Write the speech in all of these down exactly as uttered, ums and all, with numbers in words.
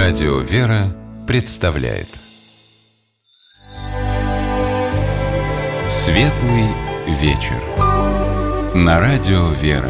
Радио «Вера» представляет Светлый вечер на Радио «Вера».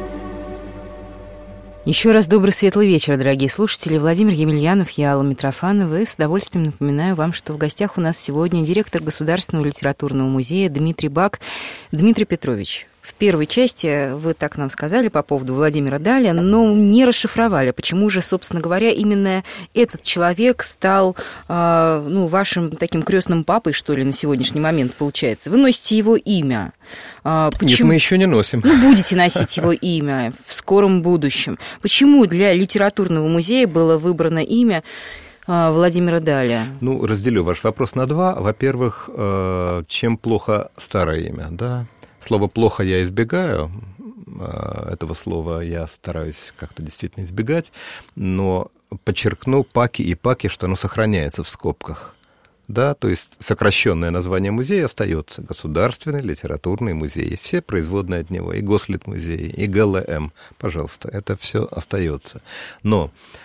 Еще раз добрый светлый вечер, дорогие слушатели. Владимир Емельянов, я Алла Митрофанова. И с удовольствием напоминаю вам, что в гостях у нас сегодня директор Государственного литературного музея Дмитрий Бак. Дмитрий Петрович, в первой части вы так нам сказали по поводу Владимира Даля, но не расшифровали, почему же, собственно говоря, именно этот человек стал э, ну, вашим таким крестным папой, что ли, на сегодняшний момент получается. Вы носите его имя. Э, Нет, мы еще не носим. Ну, будете носить его имя в скором будущем. Почему для литературного музея было выбрано имя э, Владимира Даля? Ну, разделю ваш вопрос на два. Во-первых, э, чем плохо старое имя, да? Слово «плохо» я избегаю, этого слова я стараюсь как-то действительно избегать, но подчеркну «паки» и «паки», что оно сохраняется в скобках. Да, то есть сокращенное название музея остается. Государственный литературный музей. Все производные от него. И Гослитмузей, и ГЛМ. Пожалуйста, это все остается. Но,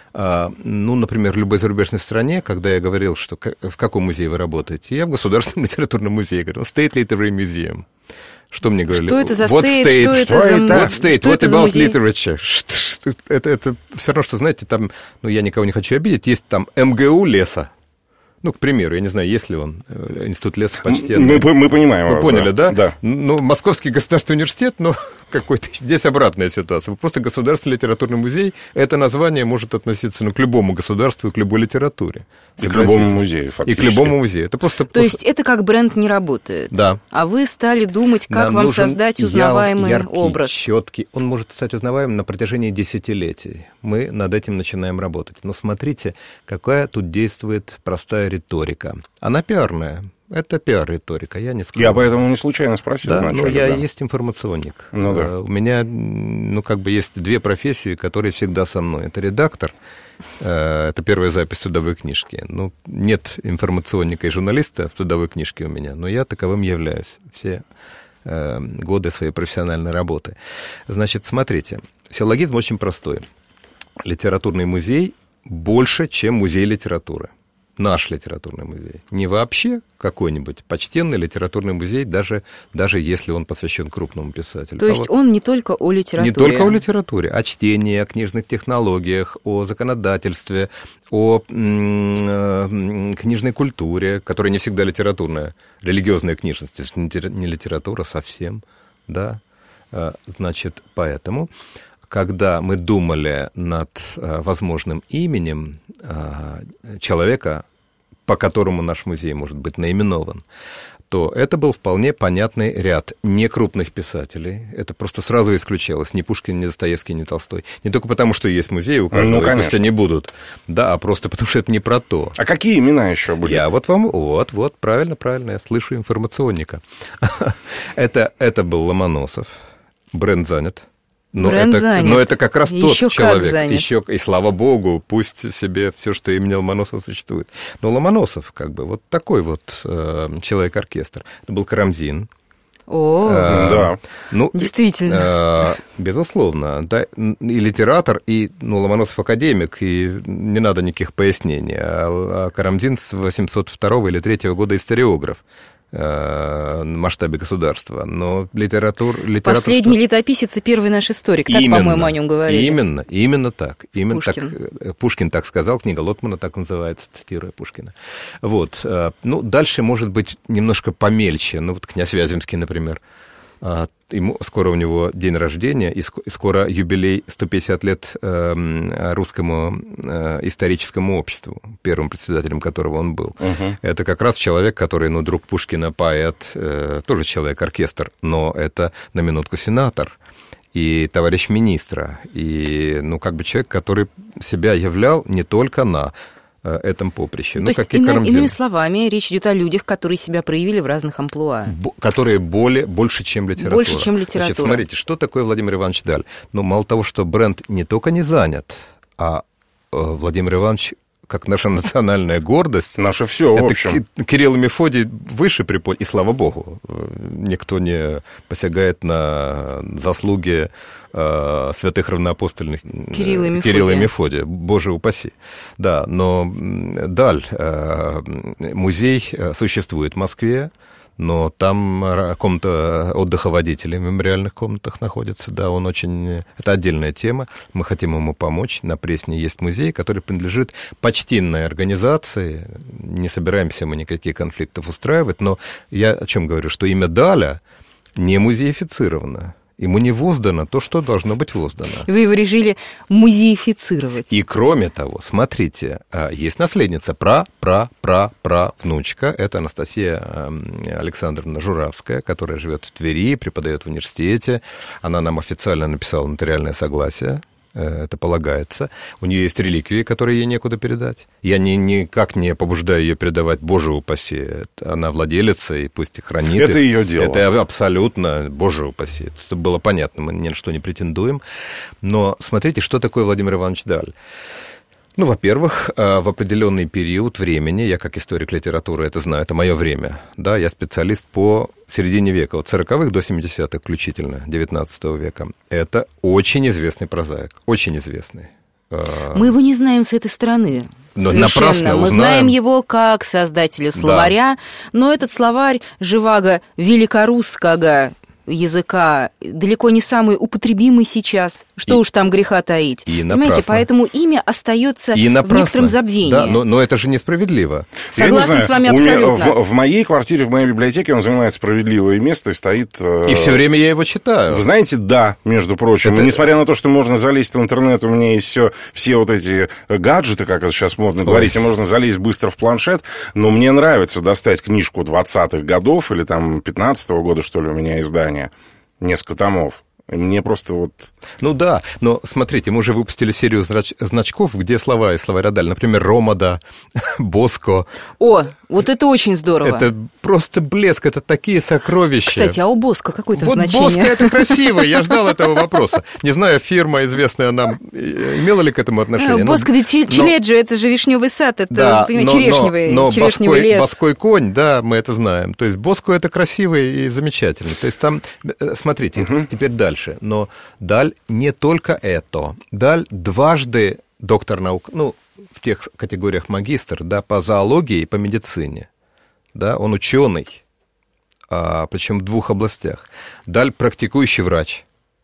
ну, например, в любой зарубежной стране, когда я говорил, что в каком музее вы работаете, я в Государственном литературном музее говорил, State Literary Museum. Что мне говорили? Что это за what state? state? Что это what за, what state? что What это about за музей? literature? Это, это все равно, что, знаете, там, ну, я никого не хочу обидеть, есть там МГУ леса. Ну, к примеру, я не знаю, есть ли он, Институт леса почтенный. Мы, мы понимаем Вы вас, поняли, да? Да. Ну, Московский государственный университет, но какой-то здесь обратная ситуация. Просто Государственный литературный музей, это название может относиться ну, к любому государству и к любой литературе. И к любому музею, фактически. И к любому музею. Это просто, То просто... есть это как бренд не работает? Да. А вы стали думать, как Нам вам нужен создать узнаваемый яркий, образ? четкий. Он может стать узнаваемым на протяжении десятилетий. Мы над этим начинаем работать. Но смотрите, какая тут действует простая риторика. Она пиарная. Это пиар-риторика, я не скажу. Я поэтому не случайно спросил Да, вначале. но я да. есть информационник. Ну, да. У меня, ну, как бы есть две профессии, которые всегда со мной. Это редактор, это первая запись трудовой книжки. Ну, нет информационника и журналиста в трудовой книжке у меня, но я таковым являюсь все годы своей профессиональной работы. Значит, смотрите, силлогизм очень простой. Литературный музей больше, чем музей литературы. Наш литературный музей. Не вообще какой-нибудь почтенный литературный музей, даже, даже если он посвящен крупному писателю. То а есть вот он не только о литературе? Не только о литературе, о чтении, о книжных технологиях, о законодательстве, о м- книжной культуре, которая не всегда литературная, религиозная книжность, не литература совсем, да. Значит, поэтому... Когда мы думали над э, возможным именем э, человека, по которому наш музей может быть наименован, то это был вполне понятный ряд некрупных писателей. Это просто сразу исключалось. Ни Пушкин, ни Достоевский, ни Толстой. Не только потому, что есть музей у каждого, ну, и пусть они будут. Да, а просто потому, что это не про то. А какие имена еще были? Я вот вам... Вот, вот, правильно, правильно. Я слышу информационника. это, это был Ломоносов. Бренд занят. Но это, но это как раз тот еще человек. Как еще, и слава богу, пусть себе все, что имени Ломоносова существует. Но Ломоносов, как бы, вот такой вот э, человек-оркестр. Это был Карамзин. О, э, да. Ну, действительно. Э, безусловно. Да, и литератор, и ну, Ломоносов академик, и не надо никаких пояснений. А, а Карамзин с восемьсот второго или третьего года историограф в масштабе государства, но литератур... Последний летописец и первый наш историк, так, именно, по-моему, о нем говорили. Именно, именно так. Именно Пушкин. Так. Пушкин так сказал, книга Лотмана так называется, цитируя Пушкина. Вот. Ну, дальше, может быть, немножко помельче. Ну, вот князь Вяземский, например. Ему, скоро у него день рождения, и скоро юбилей сто пятьдесят лет русскому историческому обществу, первым председателем которого он был. Uh-huh. Это как раз человек, который, ну, друг Пушкина, поэт, тоже человек-оркестр, но это на минутку сенатор и товарищ министра, и, ну, как бы человек, который себя являл не только на этом поприще. Ну, то есть, иным, иными словами, речь идет о людях, которые себя проявили в разных амплуа. Б- которые более, больше, чем литература. Больше, чем литература. Значит, смотрите, что такое Владимир Иванович Даль? Ну, мало того, что бренд не только не занят, а э, Владимир Иванович как наша национальная гордость. Наше все, в это общем. Кирилл и Мефодий выше приподняли, и слава богу, никто не посягает на заслуги э, святых равноапостольных Кирилла и Мефодия. Кирилла и Мефодия, боже упаси. Да, но Даль, э, музей существует в Москве, но там комната отдыха водителей в мемориальных комнатах находится, да, он очень... Это отдельная тема, мы хотим ему помочь. На Пресне есть музей, который принадлежит почтенной организации, не собираемся мы никаких конфликтов устраивать, но я о чем говорю, что имя Даля не музеифицировано. Ему не воздано то, что должно быть воздано. Вы его решили музеифицировать. И кроме того, смотрите, есть наследница, пра-пра-пра-пра-внучка, это Анастасия Александровна Журавская, которая живет в Твери, преподает в университете. Она нам официально написала нотариальное согласие. Это полагается. У нее есть реликвии, которые ей некуда передать. Я ни, никак не побуждаю ее передавать, боже упаси. Она владелица, и пусть их хранит. Это ее дело. Это абсолютно, боже упаси. Чтобы было понятно, мы ни на что не претендуем. Но смотрите, что такое Владимир Иванович Даль. Ну, во-первых, в определенный период времени, я как историк литературы это знаю, это мое время, да, я специалист по середине века, от сороковых до семидесятых включительно, девятнадцатого века. Это очень известный прозаик, очень известный. Мы его не знаем с этой стороны. Но совершенно. Мы узнаем. знаем его как создателя словаря, да. Но этот словарь живаго великорусского языка далеко не самый употребимый сейчас. Что и, уж там греха таить. И понимаете, поэтому имя остается в некотором забвении. Да, но, но это же несправедливо. Согласна с вами абсолютно. В, в моей квартире, в моей библиотеке он занимает справедливое место и стоит... И все время я его читаю. Вы знаете, да, между прочим. Это... Несмотря на то, что можно залезть в интернет, у меня есть все, все вот эти гаджеты, как это сейчас модно Ой. говорить, и можно залезть быстро в планшет, но мне нравится достать книжку двадцатых годов или там пятнадцатого года, что ли, у меня издание. Несколько томов. Мне просто вот... Ну да, но смотрите, мы уже выпустили серию знач... значков, где слова из словаря Даль. Например, Ромада, Боско. О, вот это очень здорово. Это просто блеск, это такие сокровища. Кстати, а у Боско какое-то вот значение? Боско это красиво, я ждал этого вопроса. Не знаю, фирма известная нам, имела ли к этому отношение. Боско де Челеджо, это же вишневый сад, это да, но, черешневый, но, но черешневый боской, лес. Боской конь, да, мы это знаем. То есть Боско это красивый и замечательный. То есть там, смотрите, угу. теперь дальше. Но Даль не только это. Даль дважды доктор наук, ну, в тех категориях магистр, да, по зоологии и по медицине. Да, он ученый, а, причем в двух областях. Даль практикующий врач.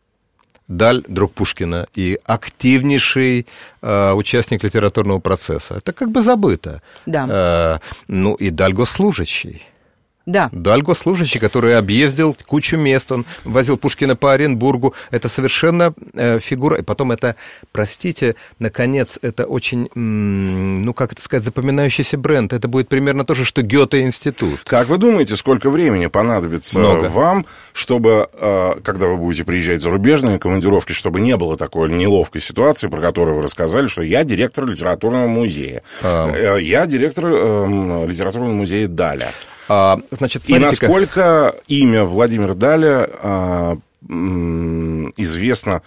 Даль друг Пушкина и активнейший э, участник литературного процесса. Это как бы забыто. Да. Э, ну и Даль госслужащий. Да. Даль госслужащий, который объездил кучу мест, он возил Пушкина по Оренбургу. Это совершенно э, фигура. И потом это, простите, наконец, это очень, м- ну, как это сказать, запоминающийся бренд. Это будет примерно то же, что Гёте-институт. Как вы думаете, сколько времени понадобится Много. вам, чтобы, э, когда вы будете приезжать в зарубежные командировки, чтобы не было такой неловкой ситуации, про которую вы рассказали, что я директор литературного музея. А. Я директор э, литературного музея Даля. А, значит, и насколько имя Владимира Даля а, м, известно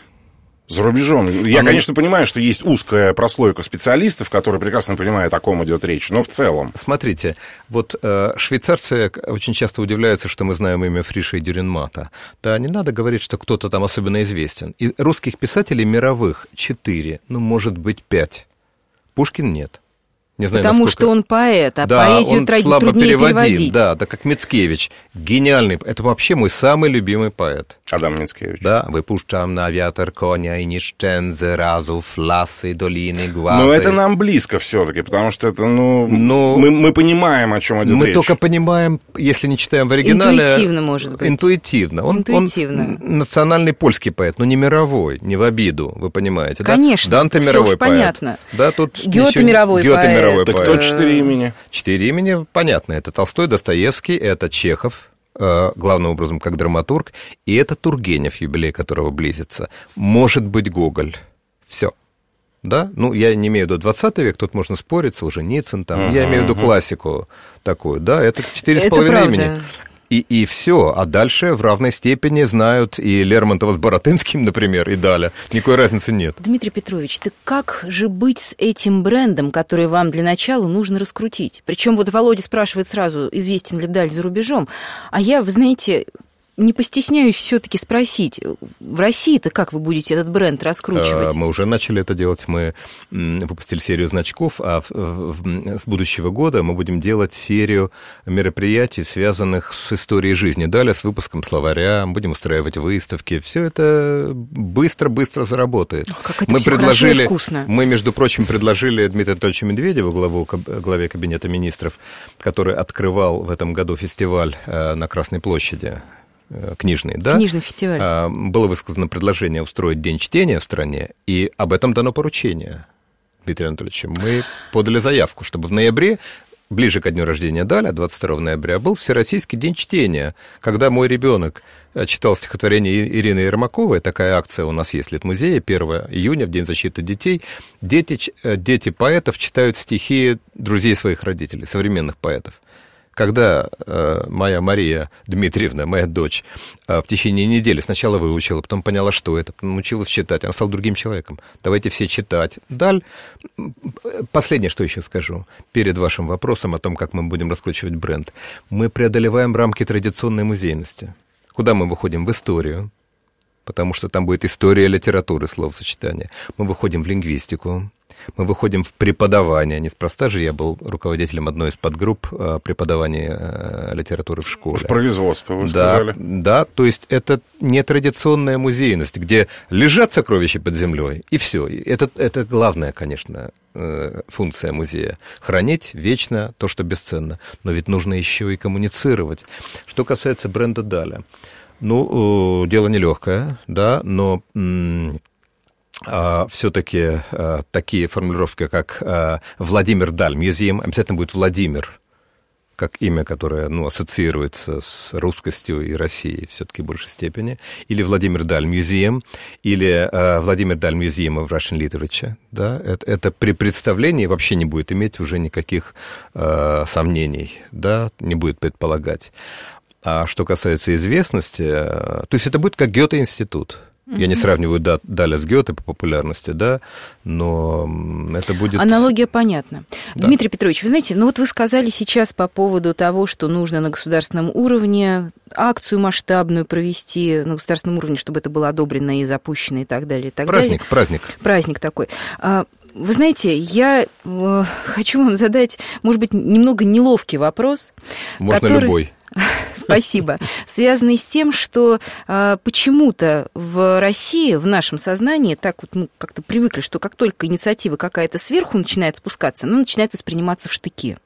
за рубежом? Я, Оно... конечно, понимаю, что есть узкая прослойка специалистов, которые прекрасно понимают, о ком идет речь, но в целом... Смотрите, вот э, швейцарцы очень часто удивляются, что мы знаем имя Фриша и Дюренмата. Да, не надо говорить, что кто-то там особенно известен. И русских писателей мировых четыре, ну, может быть, пять. Пушкин нет. Не знаю, Потому насколько... что он поэт, а да, поэзию он труд... слабо труднее переводим, переводить. Да, да, как Мицкевич. Гениальный. Это вообще мой самый любимый поэт. Адам Мицкевич. Да, выпущам на ветер коня и нищензе разу фласы долины глазы. Но это нам близко все-таки, потому что это, ну, Но... мы, мы понимаем, о чем идет мы речь. Мы только понимаем, если не читаем в оригинале... Интуитивно, может быть. Интуитивно. Он, Интуитивно. Он национальный польский поэт, но не мировой, не в обиду, вы понимаете. Конечно, да? Данте мировой поэт. Понятно. Да, тут Гёте мировой Гёте поэт. Мировой так поэт. кто четыре имени? Четыре имени, понятно. Это Толстой, Достоевский, это Чехов, главным образом как драматург, и это Тургенев, юбилей которого близится. Может быть, Гоголь. Все. Да? Ну, я не имею в виду двадцатый век, тут можно спорить, Солженицын, там, uh-huh, я имею в виду uh-huh. классику такую, да, это четыре с половиной имени. И, и все. А дальше в равной степени знают и Лермонтова с Баратынским, например, и Даля. Никакой разницы нет. Дмитрий Петрович, так как же быть с этим брендом, который вам для начала нужно раскрутить? Причем вот Володя спрашивает сразу, известен ли Даль за рубежом. А я, вы знаете, не постесняюсь все-таки спросить, в России-то как вы будете этот бренд раскручивать? Мы уже начали это делать, мы выпустили серию значков, а с будущего года мы будем делать серию мероприятий, связанных с историей жизни. Далее с выпуском словаря, будем устраивать выставки. Все это быстро-быстро заработает. Ох, как это мы все предложили, хорошо и вкусно. Мы, между прочим, предложили Дмитрию Анатольевичу Медведеву, главу, главе Кабинета министров, который открывал в этом году фестиваль на Красной площади, книжный, да? Книжный фестиваль. Было высказано предложение устроить День чтения в стране, и об этом дано поручение, Дмитрий Анатольевич. Мы подали заявку, чтобы в ноябре, ближе ко дню рождения Даля, двадцать второго ноября, был Всероссийский день чтения, когда мой ребенок читал стихотворение Ирины Ермаковой. Такая акция у нас есть в Литмузее, первого июня, в День защиты детей. Дети, дети поэтов читают стихи друзей своих родителей, современных поэтов. Когда э, моя Мария Дмитриевна, моя дочь, э, в течение недели сначала выучила, потом поняла, что это, потом научилась читать, она стала другим человеком. Давайте все читать. Даль, последнее, что еще скажу, перед вашим вопросом о том, как мы будем раскручивать бренд. Мы преодолеваем рамки традиционной музейности. Куда мы выходим? В историю, потому что там будет история литературы, словосочетание. Мы выходим в лингвистику. Мы выходим в преподавание. Неспроста же я был руководителем одной из подгрупп преподавания литературы в школе. В производство, вы да, сказали. Да, то есть это не традиционная музейность, где лежат сокровища под землей, и все. Это, это главная, конечно, функция музея. Хранить вечно то, что бесценно. Но ведь нужно еще и коммуницировать. Что касается бренда Даля. Ну, дело нелегкое, да, но... Uh, все-таки uh, такие формулировки, как uh, Владимир Даль Музеем, обязательно будет Владимир, как имя, которое ну, ассоциируется с русскостью и Россией все-таки в большей степени, или Владимир Даль Музеем, или uh, Владимир Даль Музеем of Russian Literature. Да? Это, это при представлении вообще не будет иметь уже никаких uh, сомнений, да? Не будет предполагать. А что касается известности, uh, то есть это будет как Гёте-институт. Я не сравниваю Даля с Гёте по популярности, да, но это будет... Аналогия понятна. Да. Дмитрий Петрович, вы знаете, ну вот вы сказали сейчас по поводу того, что нужно на государственном уровне акцию масштабную провести, на государственном уровне, чтобы это было одобрено и запущено и так далее. И так праздник, далее. праздник. Праздник такой. Вы знаете, я хочу вам задать, может быть, немного неловкий вопрос. Можно который... любой. Спасибо. Связанный с тем, что а, почему-то в России, в нашем сознании, так вот ну, как-то привыкли, что как только инициатива какая-то сверху начинает спускаться, она начинает восприниматься в штыки.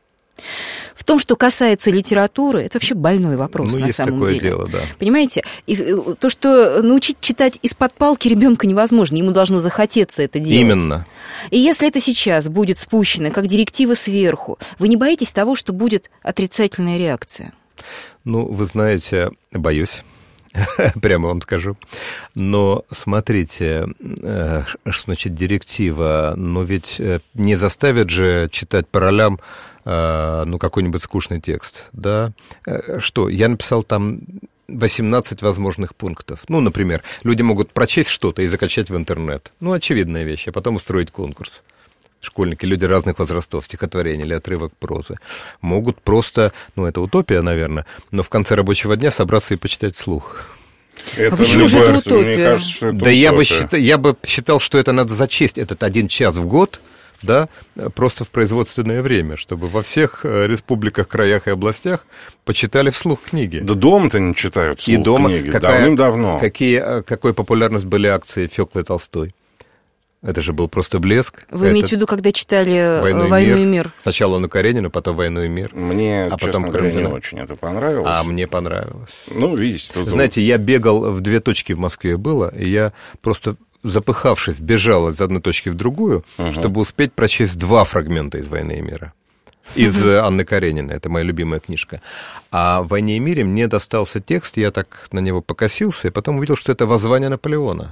В том, что касается литературы, это вообще больной вопрос, ну, на есть самом такое деле. Дело, да. Понимаете? И то, что научить читать из-под палки ребенка невозможно, ему должно захотеться это делать. Именно. И если это сейчас будет спущено как директива сверху, вы не боитесь того, что будет отрицательная реакция? Ну, вы знаете, боюсь, прямо вам скажу. Но смотрите, что значит директива? Но ведь не заставят же читать по ролям ну, какой-нибудь скучный текст, да? Что, я написал там восемнадцать возможных пунктов. Ну, например, люди могут прочесть что-то и закачать в интернет. Ну, очевидная вещь, а потом устроить конкурс. Школьники, люди разных возрастов, стихотворения или отрывок прозы, могут просто, ну, это утопия, наверное, но в конце рабочего дня собраться и почитать вслух. Это а почему же это утопия? Мне кажется, что это да утопия. Я бы, считал, я бы считал, что это надо зачесть, этот один час в год, да, просто в производственное время, чтобы во всех республиках, краях и областях почитали вслух книги. Да дома-то не читают вслух и дома, книги, какая, давным-давно. Какие, какой популярность были акции Фёклы Толстой? Это же был просто блеск. Вы это... имеете в виду, когда читали «Войну, «Войну и мир». мир»? Сначала «Анну Каренину», потом «Войну и мир». Мне, а честно потом говоря, не очень это понравилось. А мне понравилось. Ну, видите. Тут... Знаете, я бегал, в две точки в Москве было, и я просто, запыхавшись, бежал из одной точки в другую, uh-huh. чтобы успеть прочесть два фрагмента из «Войны и мира». Из uh-huh. Анны Карениной, это моя любимая книжка. А в «Войне и мире» мне достался текст, я так на него покосился, и потом увидел, что это воззвание Наполеона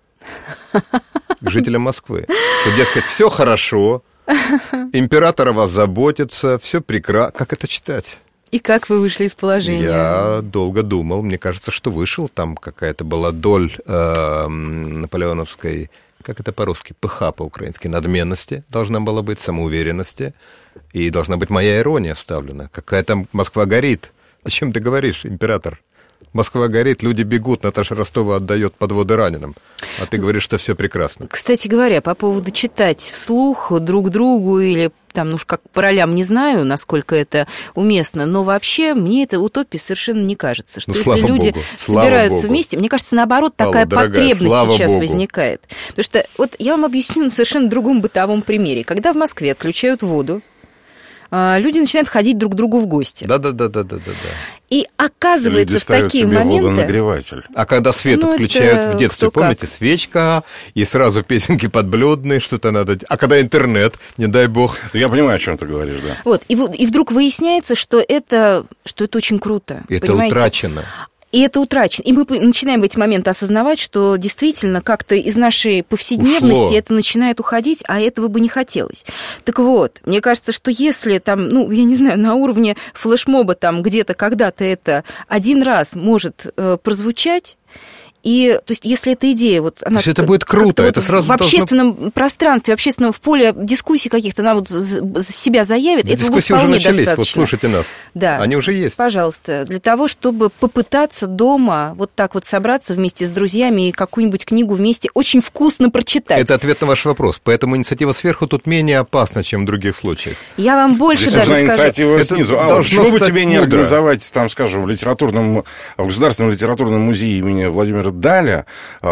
к жителям Москвы. Что, дескать, все хорошо, император о вас заботится, все прекрасно. Как это читать? И как вы вышли из положения? Я долго думал. Мне кажется, что вышел. Там какая-то была доль э, наполеоновской, как это по-русски, пыха по-украински, надменности должна была быть, самоуверенности. И должна быть моя ирония вставлена. Какая там Москва горит. О чем ты говоришь, император? Москва горит, люди бегут, Наташа Ростова отдает подводы раненым. А ты говоришь, что все прекрасно. Кстати говоря, по поводу читать вслух друг другу или там, ну уж как по ролям, не знаю, насколько это уместно, но вообще мне это утопией совершенно не кажется, что ну, если люди Богу, собираются Богу. вместе, мне кажется, наоборот, такая Алла, потребность дорогая, сейчас Богу. возникает. Потому что вот я вам объясню на совершенно другом бытовом примере. Когда в Москве отключают воду, люди начинают ходить друг к другу в гости. Да-да-да-да-да-да. И оказывается, люди в такие себе моменты... водонагреватель. А когда свет ну, отключают в детстве, помните, как? свечка, и сразу песенки подблюдные, что-то надо... А когда интернет, не дай бог... Я понимаю, о чем ты говоришь, да. Вот, и, и вдруг выясняется, что это, что это очень круто. Это понимаете? утрачено. И это утрачено. И мы начинаем в эти моменты осознавать, что действительно как-то из нашей повседневности Ушло. это начинает уходить, а этого бы не хотелось. Так вот, мне кажется, что если там, ну, я не знаю, на уровне флешмоба там где-то когда-то это один раз может э, прозвучать, и, то есть, если эта идея, вот она... То есть, это будет круто, это вот сразу в общественном должно... пространстве, в общественном, в поле дискуссий каких-то, она вот себя заявит, да, этого будет вполне уже начались, достаточно. Вот слушайте нас, да. Они уже есть. Пожалуйста, для того, чтобы попытаться дома вот так вот собраться вместе с друзьями и какую-нибудь книгу вместе очень вкусно прочитать. Это ответ на ваш вопрос, поэтому инициатива сверху тут менее опасна, чем в других случаях. Я вам больше Здесь даже скажу. инициатива Это снизу. А почему бы тебе не мудро. организовать, там, скажем, в литературном, в Государственном литературном музее имени Владимира Даля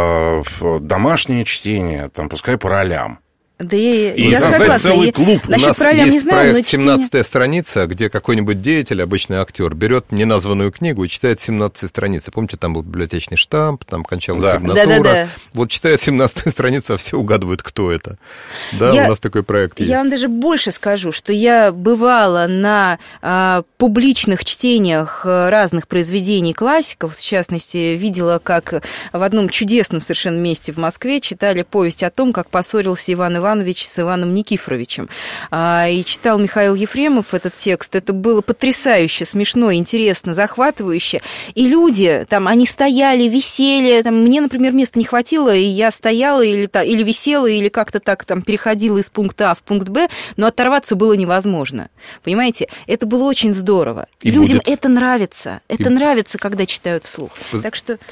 домашнее чтение, там, пускай по ролям. Да я, и я создать согласна. целый клуб. Насчет У нас пролям есть не знаю, проект но чтение... семнадцатая страница, где какой-нибудь деятель, обычный актер, берет неназванную книгу и читает семнадцатую страницу. Помните, там был библиотечный штамп, там кончалась да. сигнатура. Да, да, да. Вот читает семнадцатую страницу, а все угадывают, кто это. Да, я, у нас такой проект есть. Я вам даже больше скажу, что я бывала на а, публичных чтениях разных произведений классиков, в частности, видела, как в одном чудесном совершенно месте в Москве читали повесть о том, как поссорился Иван Иванович с Иваном Никифоровичем. И читал Михаил Ефремов этот текст. Это было потрясающе, смешно, интересно, захватывающе. И люди, там, они стояли, висели. Там, мне, например, места не хватило, и я стояла или, или висела, или как-то так там переходила из пункта А в пункт Б, но оторваться было невозможно. Понимаете? Это было очень здорово. И Людям будет. это нравится. Это И... нравится, когда читают вслух. Вы... Так что...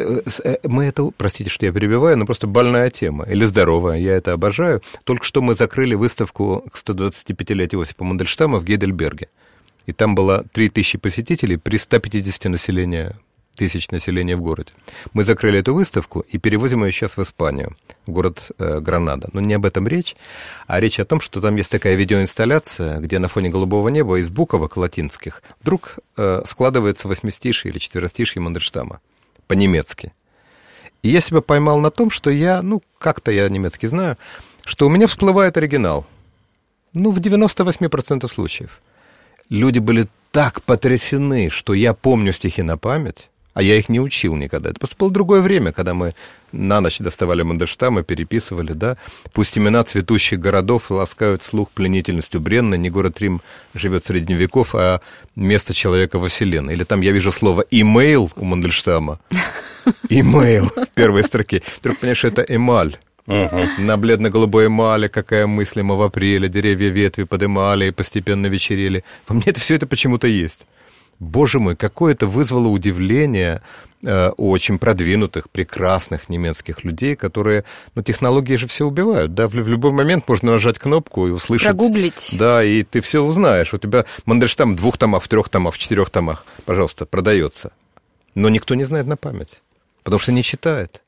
Мы это, простите, что я перебиваю, но просто больная тема. Или здоровая, я это обожаю. Только что мы закрыли выставку к сто двадцатипятилетию Иосифа Мандельштама в Гейдельберге. И там было три тысячи посетителей при ста пятидесяти населения, тысяч населения в городе. Мы закрыли эту выставку и перевозим ее сейчас в Испанию, в город э, Гранада. Но не об этом речь, а речь о том, что там есть такая видеоинсталляция, где на фоне голубого неба из буквок латинских вдруг э, складывается восьмистишье или четверостишье Мандельштама по-немецки. И я себя поймал на том, что я, ну, как-то я немецкий знаю, что у меня всплывает оригинал. Ну, в девяноста восьми процентах случаев. Люди были так потрясены, что я помню стихи на память, а я их не учил никогда. Это просто было другое время, когда мы на ночь доставали Мандельштама, переписывали, да. Пусть имена цветущих городов ласкают слух пленительностью бренной, не город Рим живет среди веков, а место человека во вселенной. Или там я вижу слово «имейл» у Мандельштама. «Имейл» в первой строке. Вдруг понимаешь, что это эмаль. Uh-huh. На бледно-голубой эмали, какая мыслима в апреле, деревья ветви подымали и постепенно вечерели. Во мне это все это почему-то есть. Боже мой, какое это вызвало удивление э, у очень продвинутых, прекрасных немецких людей, которые, ну, технологии же все убивают, да, в, в любой момент можно нажать кнопку и услышать. Прогуглить. Да, и ты все узнаешь. У тебя Мандельштам в двух томах, в трех томах, в четырех томах, пожалуйста, продается. Но никто не знает на память, потому что не читает.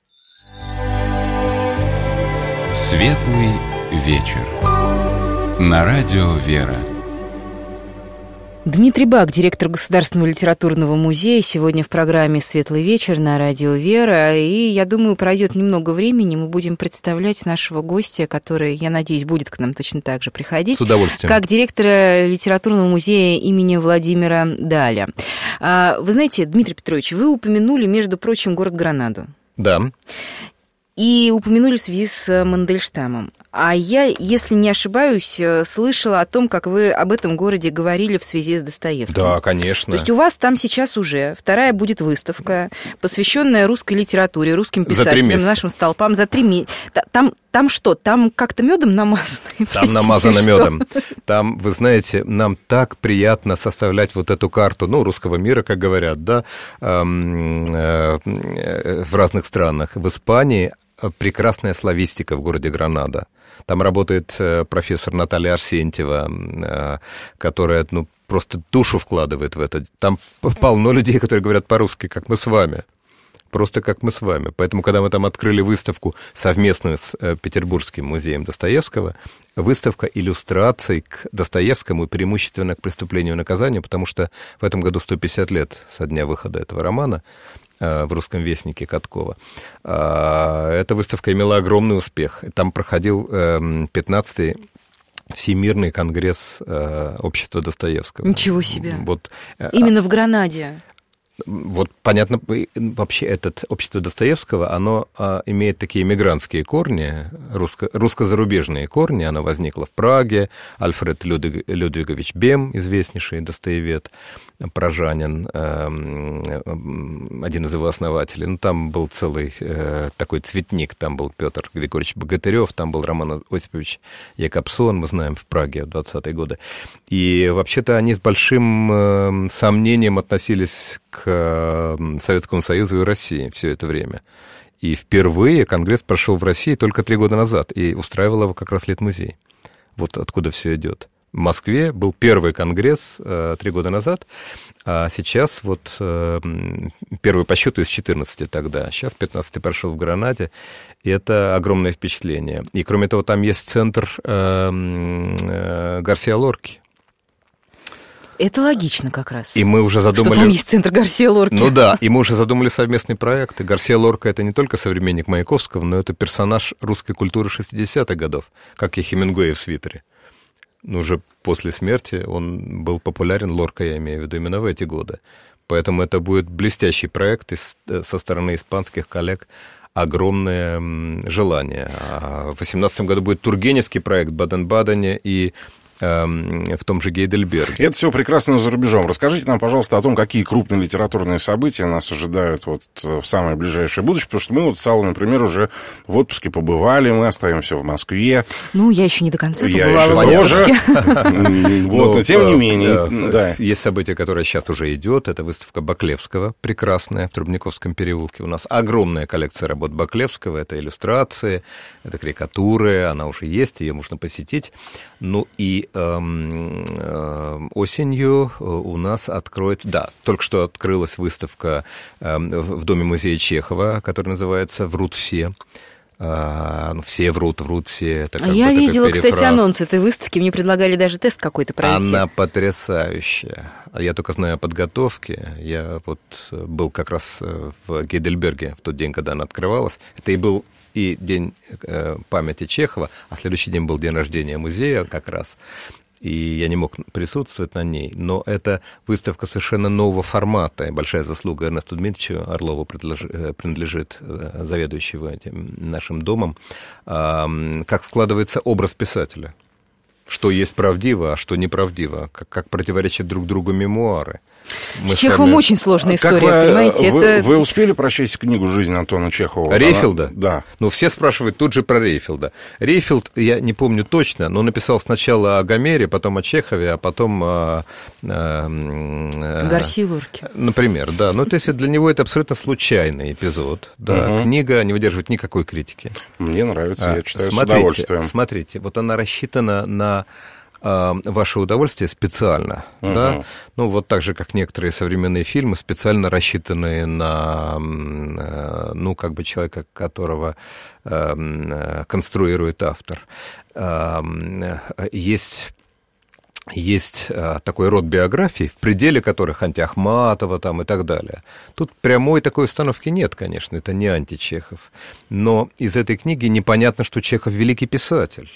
Светлый вечер. На радио «Вера». Дмитрий Бак, директор Государственного литературного музея, сегодня в программе «Светлый вечер» на радио «Вера». И, я думаю, пройдет немного времени, мы будем представлять нашего гостя, который, я надеюсь, будет к нам точно так же приходить. С удовольствием. Как директора литературного музея имени Владимира Даля. Вы знаете, Дмитрий Петрович, вы упомянули, между прочим, город Гранаду. Да. и упомянули в связи с Мандельштамом. А я, если не ошибаюсь, слышала о том, как вы об этом городе говорили в связи с Достоевским. Да, конечно. То есть у вас там сейчас уже вторая будет выставка, посвященная русской литературе, русским писателям, нашим столпам. За три месяца. Там, там что? Там как-то медом намазано? Там Простите, намазано что? медом. Там, вы знаете, нам так приятно составлять вот эту карту, ну, русского мира, как говорят, да, в разных странах. В Испании прекрасная славистика в городе Гранада. Там работает профессор Наталья Арсентьева, которая, ну, просто душу вкладывает в это. Там полно людей, которые говорят по-русски, как мы с вами. Просто как мы с вами. Поэтому, когда мы там открыли выставку совместную с Петербургским музеем Достоевского, выставка иллюстраций к Достоевскому и преимущественно к «Преступлению и наказанию», потому что в этом году сто пятьдесят лет со дня выхода этого романа в «Русском вестнике» Каткова. Эта выставка имела огромный успех. Там проходил пятнадцатый Всемирный конгресс общества Достоевского. Ничего себе. Вот. Именно в Гранаде. Вот, понятно, вообще это общество Достоевского, оно а, имеет такие мигрантские корни, русско- русско-зарубежные корни. Оно возникло в Праге. Альфред Людвиг, Людвигович Бем, известнейший достоевед, пражанин, э, один из его основателей. Ну, там был целый э, такой цветник. Там был Петр Григорьевич Богатырев, там был Роман Осипович Якобсон, мы знаем, в Праге в двадцатые годы. И вообще-то они с большим э, сомнением относились к Советскому Союзу и России все это время. И впервые Конгресс прошел в России только три года назад, и устраивал его как раз Литмузей. Вот откуда все идет. В Москве был первый конгресс э, три года назад, а сейчас вот э, первый по счету из четырнадцати тогда, сейчас пятнадцатый прошел в Гранаде, и это огромное впечатление. И кроме того, там есть центр э, э, Гарсиа Лорки. Это логично как раз. И мы уже задумали... Что там есть центр Гарсиа Лорки. Ну да, и мы уже задумали совместный проект. И Гарсиа Лорка — это не только современник Маяковского, но это персонаж русской культуры шестидесятых годов, как и Хемингуэй в «Свитере». Но уже после смерти он был популярен, Лорка, я имею в виду, именно в эти годы. Поэтому это будет блестящий проект, и со стороны испанских коллег огромное желание. А в восемнадцатом году будет тургеневский проект в Баден-Бадене и в том же Гейдельберге. Это все прекрасно за рубежом. Расскажите нам, пожалуйста, о том, какие крупные литературные события нас ожидают вот в самое ближайшее будущее, потому что мы вот с Аллой, например, уже в отпуске побывали, мы остаемся в Москве. Ну, я еще не до конца я побывала в отпуске. Вот, но тем не менее. Есть событие, которое сейчас уже идет, это выставка Баклевского, прекрасная, в Трубниковском переулке. У нас огромная коллекция работ Баклевского, это иллюстрации, это карикатуры, она уже есть, ее можно посетить. Ну и осенью у нас откроется, да, только что открылась выставка в Доме-музея Чехова, которая называется «Врут все». Ну, все врут, врут все. Это как Я бы видела, перефраз. Кстати, анонс этой выставки. Мне предлагали даже тест какой-то пройти. Она потрясающая. Я только знаю о подготовке. Я вот был как раз в Гейдельберге в тот день, когда она открывалась. Это и был и день э, памяти Чехова, а следующий день был день рождения музея как раз, и я не мог присутствовать на ней, но это выставка совершенно нового формата, и большая заслуга Эрнесту Дмитриевичу Орлову принадлежит, заведующего этим нашим домом, э, как складывается образ писателя, что есть правдиво, а что неправдиво, как, как противоречат друг другу мемуары. Мы с Чеховым вами... очень сложная история, вы, понимаете? Вы, это... вы успели прочесть книгу «Жизнь Антона Чехова»? Рейфелда? Она... Да. Ну, все спрашивают тут же про Рейфелда. Рейфелд, я не помню точно, но написал сначала о Гомере, потом о Чехове, а потом о... Гарсиа Лорки. Например, да. Ну, то есть для него это абсолютно случайный эпизод. Да. Угу. Книга не выдерживает никакой критики. Мне нравится, а, я читаю смотрите, с удовольствием. Смотрите, вот она рассчитана на... ваше удовольствие специально, uh-huh. да, ну вот так же, как некоторые современные фильмы, специально рассчитанные на, ну, как бы человека, которого э, конструирует автор. Э, есть... Есть такой род биографий, в пределе которых антиахматова там и так далее. Тут прямой такой установки нет, конечно, это не античехов. Но из этой книги непонятно, что Чехов великий писатель.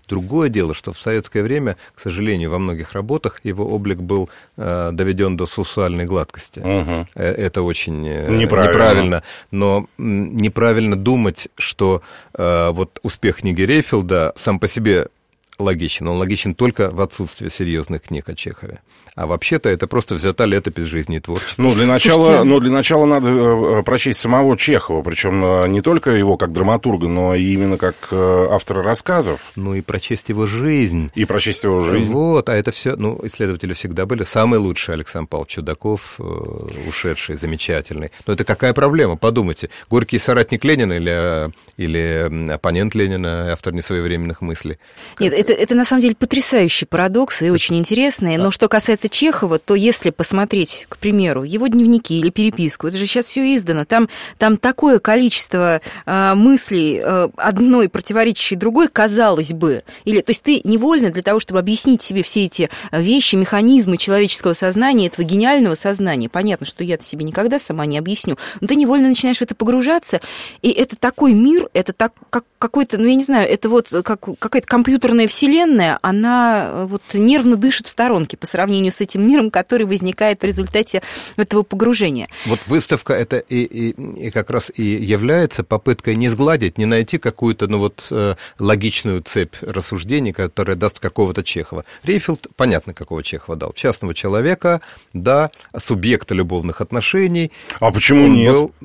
Другое дело, что в советское время, к сожалению, во многих работах его облик был э, доведен до сексуальной гладкости. Угу. Это очень неправильно. неправильно. Но неправильно думать, что э, вот успех книги Рейфелда сам по себе логичен. Он логичен только в отсутствии серьезных книг о Чехове. А вообще-то это просто взята летопись жизни и творчества. Ну, для начала, Слушайте, ну, для начала надо прочесть самого Чехова, причем не только его как драматурга, но и именно как автора рассказов. Ну, и прочесть его жизнь. И прочесть его жизнь. Вот, а это все, ну, исследователи всегда были. Самый лучший Александр Павлович Чудаков, ушедший, замечательный. Но это какая проблема? Подумайте. Горький соратник Ленина или, или оппонент Ленина, автор несвоевременных мыслей? Нет, это, это на самом деле потрясающий парадокс и очень интересный. Но что касается Чехова, то если посмотреть, к примеру, его дневники или переписку, это же сейчас все издано, там, там такое количество э, мыслей, э, одной противоречащей другой, казалось бы. Или, то есть ты невольно для того, чтобы объяснить себе все эти вещи, механизмы человеческого сознания, этого гениального сознания, понятно, что я-то себе никогда сама не объясню, но ты невольно начинаешь в это погружаться, и это такой мир, это так, как, какой-то, ну я не знаю, это вот как, какая-то компьютерная вселенная, она вот нервно дышит в сторонке по сравнению с этим миром, который возникает в результате этого погружения. Вот выставка это и, и, и как раз и является попыткой не сгладить, не найти какую-то, ну вот, логичную цепь рассуждений, которая даст какого-то Чехова. Рейфелд, понятно, какого Чехова дал. Частного человека, да, субъекта любовных отношений. А почему Он нет? Был...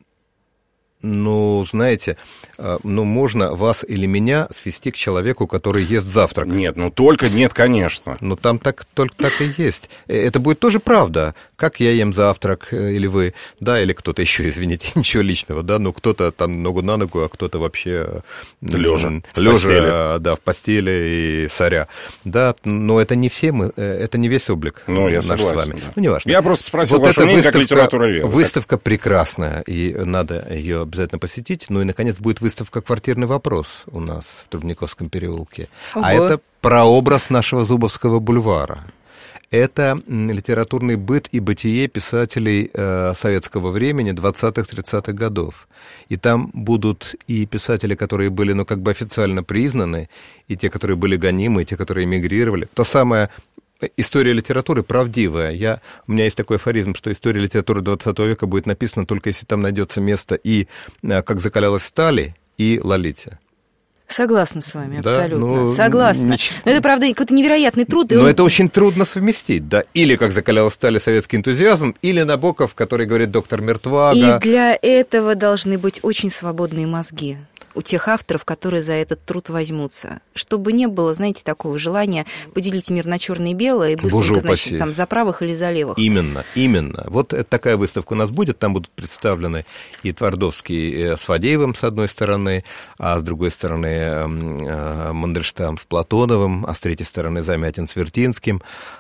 Ну, знаете, ну, можно вас или меня свести к человеку, который ест завтрак. Нет, ну только нет, конечно. Ну, там так, только так и есть. Это будет тоже правда. Как я ем завтрак, или вы, да, или кто-то еще, извините, ничего личного, да, ну, кто-то там ногу на ногу, а кто-то вообще... Лежа. Лежа, да, в постели и соря. Да, но это не все мы, это не весь облик ну, я наш согласен, с вами. Да. Ну, неважно. Я просто спросил вот ваше мнение, как литературовед. Выставка прекрасная, и надо ее обязательно посетить. Ну и, наконец, будет выставка «Квартирный вопрос» у нас в Трубниковском переулке. Ого. А это прообраз нашего Зубовского бульвара. Это литературный быт и бытие писателей э, советского времени двадцатых-тридцатых годов. И там будут и писатели, которые были, ну, как бы официально признаны, и те, которые были гонимы, и те, которые эмигрировали. То самое... История литературы правдивая. Я, у меня есть такой афоризм, что история литературы двадцатого века будет написана только если там найдется место и «Как закалялась стали», и «Лолите». Согласна с вами, да? абсолютно. Ну, Согласна. Нич... Но это, правда, какой-то невероятный труд. Но он... это очень трудно совместить, да. Или «Как закалялась стали» советский энтузиазм, или Набоков, который говорит «Доктор Мертвага». И для этого должны быть очень свободные мозги у тех авторов, которые за этот труд возьмутся. Чтобы не было, знаете, такого желания поделить мир на черное и белое и быстренько, значит, там, за правых или за левых. Именно, именно. Вот такая выставка у нас будет. Там будут представлены и Твардовский с Фадеевым, с одной стороны, а с другой стороны Мандельштам с Платоновым, а с третьей стороны Замятин с Вертинским.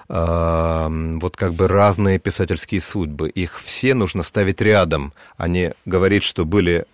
Вот как бы разные писательские судьбы. Их все нужно ставить рядом, а не говорить, что были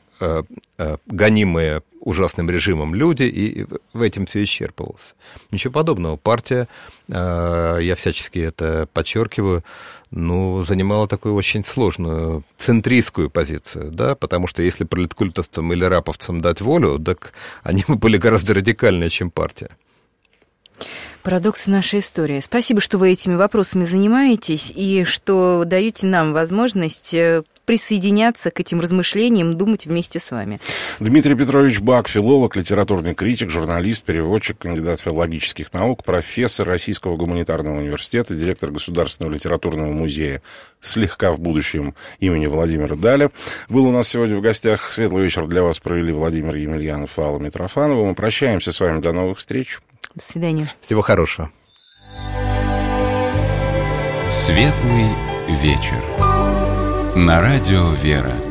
гонимые ужасным режимом люди, и в этом все исчерпывалось. Ничего подобного. Партия, я всячески это подчеркиваю, ну, занимала такую очень сложную центристскую позицию, да, потому что если политкультовцам или раповцам дать волю, так они были гораздо радикальнее, чем партия. Парадоксы нашей истории. Спасибо, что вы этими вопросами занимаетесь и что даете нам возможность присоединяться к этим размышлениям, думать вместе с вами. Дмитрий Петрович Бак, филолог, литературный критик, журналист, переводчик, кандидат филологических наук, профессор Российского гуманитарного университета, директор Государственного литературного музея слегка в будущем имени Владимира Даля. Был у нас сегодня в гостях. Светлый вечер для вас провели Владимир Емельянов и Алла Митрофанова. Мы прощаемся с вами. До новых встреч. До свидания. Всего хорошего. Светлый вечер. На радио «Вера».